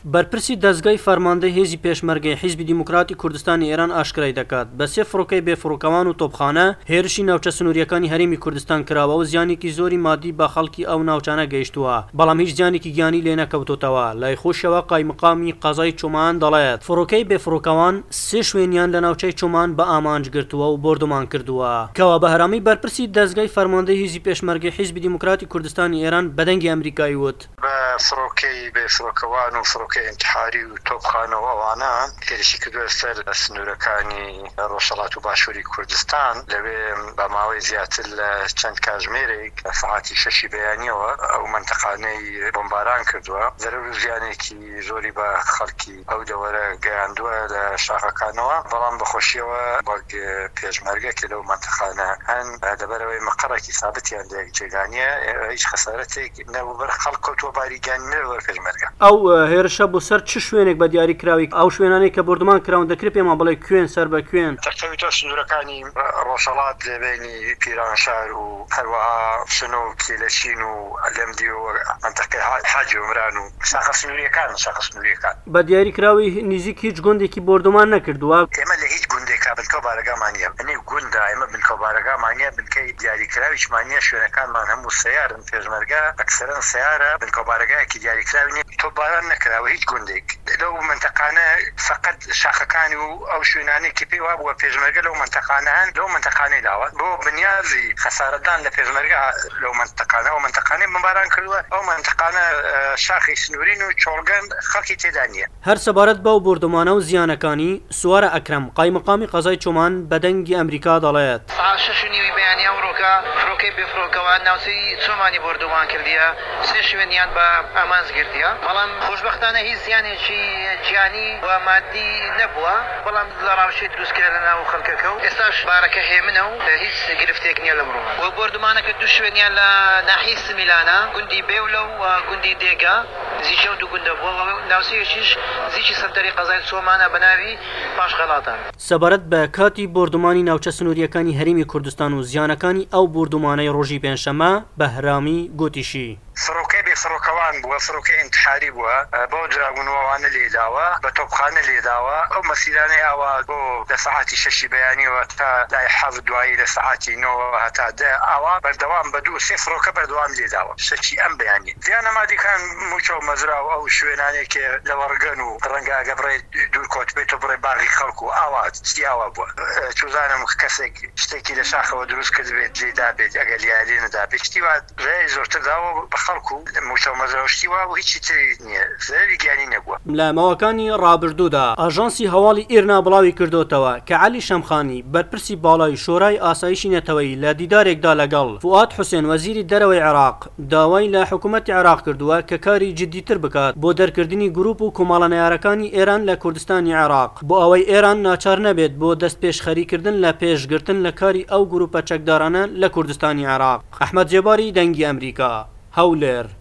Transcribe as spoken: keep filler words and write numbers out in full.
بەرپرسی دەستگای فەرماندەی هێزی پێشمەرگەی حیزبی دیموکراتی کوردستانی ئێران ئاشکرای دەکات بە سێ فڕۆکەی بێفڕۆکەوان و تۆپخانە هێرشی ناوچە سنووریەکانی هەرێمی کوردستان کراوە و زیانێکی زۆری مادی بە خەڵکی ئەو ناوچانە گەیشتووە، بەڵام هیچ زیانێکی گیانی لێ نەکەوتوتەوە. لای خۆشەوە قایمقامی قەزای چۆمان دەڵێت فڕۆکەی بێفڕۆکەوان سێ شوێنیان لە ناوچەی چۆمان بە ئامانج گرتووە و بردومان کردووە. کەوا بە هەرامی بەرپرسی دەستگای فەرماندەی هێزی پێشمەرگەی حیزبی دیموکراتی کوردستانی ئێران بەدەنگی ئەمریکایی وت فڕۆکەی بێفڕۆکەوان و فڕۆکەی ئینتحاری و تۆپخانەوە ئەوانە هێرشی کردووە سەر سنوورەکانی ڕۆژهەڵات و باشووری کوردستان. لەوێ بە ماوەی زیاتر لە چەند کاتژمێرێک لە سەعاتی شەشی بەیانیەوە ئەو منتەقانەی بۆمباران کردووە، زەرەر و زیانێکی زۆری بە خەڵکی ئەو دەوەرە گەیاندووە لە شاخەکانەوە، بەڵام بەخۆشیەوە وەک پێشمەرگە کە لەو منتەقانە هەن لەبەرەوەی مەقەڕێکی ثابتیان لێک جێگانیە هیچ خەسارەتێک نەبوو، خەڵک کەوتووە باریگانی نەوە پێشمەرگە. ئەو هێرشە بۆ سەر چ شوێنێک بە دیاری کراوی ئەو شوێنانەی کە بردومان کراون دەکرێت پێمان بڵێ کوێن سەر بە کوێن؟ تەکتەویتۆ سنوورەکانی ڕۆژهەڵات لەبینی پیرانشار و هەروەها شنۆ و کێلەشین و لەمدی و منتەقەی حاجی عومران و شاخە سنووریەکان شاخە سنووریەکان بە دیاری کراوی نزیک هیچ گوندێکی بردومان نەکردووە. ئێمە لە هیچ گوندێکا بنکەو بارەگامانیە ئەنێ گوندا ئێمە بنکەو بارەگامانیە بنکەی دیاریکراویشمانیە شوێنەکانمان هەموو سەیارن پێشمەرگە ئەکسەرەن سەیارە بنکەو بارەگایەکی دیاریکراوی نیە تۆپباران نەکراوە هیچ گوندێک لەو منتەقانە فقط شاخەکانی و ئەو شوێنانێکی پێی وابووە پێشمەرگە لەو منتەقانە هەن لەو منتەقانەی داوە بۆ بنیازی خەسارەتدان لە پێشمەرگە لەو منتەقانە و منتەقانەی بمباران کردووە. ئەو منتەقانە شاخی سنوورین و چۆڵگەن خەڵکی تێدا نییە. هەر سەبارەت بەو بردومانە و زیانەکانی سوارە ئەکرەم قایمقامی قەزای چۆمان بەدەنگی ئەمریکا دەڵێت شەشنیوی بەیانی ئەوڕۆکە فڕۆکەی بێفڕۆکەوان ناوچەی چۆمانی بردومان کردیە، سێ شوێنیان بە ئامانج گرتیە، بەڵام خۆشبەختانە هیچ زیانێکی گیانی و مادی نەبووە، بەڵام لە ڕاوشەی دروستکرا لەناو خەڵکەکە و ئێستاش بارەکە هێمنە و هیچ گرفتێک نییە لەمڕۆ. و بردومانەکە دوو شوێنیان لە ناحیەی سمیلانە گوندی بێولە و گوندی دێگا زیچە و دوو گوندە بووە، ناوچەیەکیش زیچی سەنتەری قەزای چۆمانە بە ناوی پاشخەڵاتە. سەبارەت بە کاتی بردومانی ناوچە سنووریەکانی هەرێمی کوردستان و زیانەکانی ئەو بردومانەی ڕۆژی پێنجشەممە بەهرامی گوتیشی فڕۆکەی بێفڕۆکەوان بووە، فڕۆکەی ئینتحاری بووە، بۆ دراگونەوەوانە لێداوە، بە تۆپخانە لێداوە. ئەو مەسیرانەی ئاوا بۆ لە سەعاتی شەشی بەیانیەوە تا لای حەڤ دوایی لە سەعاتی نۆ هەتا دە ئاوا بەردەوام بە دوو سێ فڕۆکە بەردەوام لێداوە. شەکی ئەم بەیانی زیانە مادیەکان موچە و مەزرا و ئەو شوێنانێکێ لە وەڕگەن و ڕەنگە ئەگە بڕێ دوور کۆت بێت و بڕێ باغی خەڵک و ئاوا چی ئاوا بووە. چوزانم کەسێک شتێکی لە شاخەوە دروست کرد بێت لێدا بێت ئەگەر لیالێ نەدا بێت شتیوا ڕێی زۆرتر داوە بە خەڵکو موچە و مەزرەشتی وا و هیچی تری نییە، زەرری گیانی نەبووە. لە ماوەکانی ڕابردوودا ئاژانسی هەواڵی ئێرنا بڵاوی کردوتەوە کە عەلی شەمخانی بەرپرسی باڵای شۆرای ئاسایشی نەتەوەیی لە دیدارێکدا لەگەڵ فواد حوسێن وەزیری دەرەوەی عێراق داوای لە حکوومەتی عێراق کردووە کە کاری جددیتر بکات بۆ دەرکردنی گروپ و کۆمەڵە نەیارەکانی ئێران لە کوردستانی عێراق بۆ ئەوەی ئێران ناچار نەبێت بۆ دەست پێشخەریکردن لە پێشگرتن لە کاری ئەو گروپە چەکدارانە لە کوردستانی عێراق. ئەحمەد جێباری دەنگی ئەمریکا، هەولێر.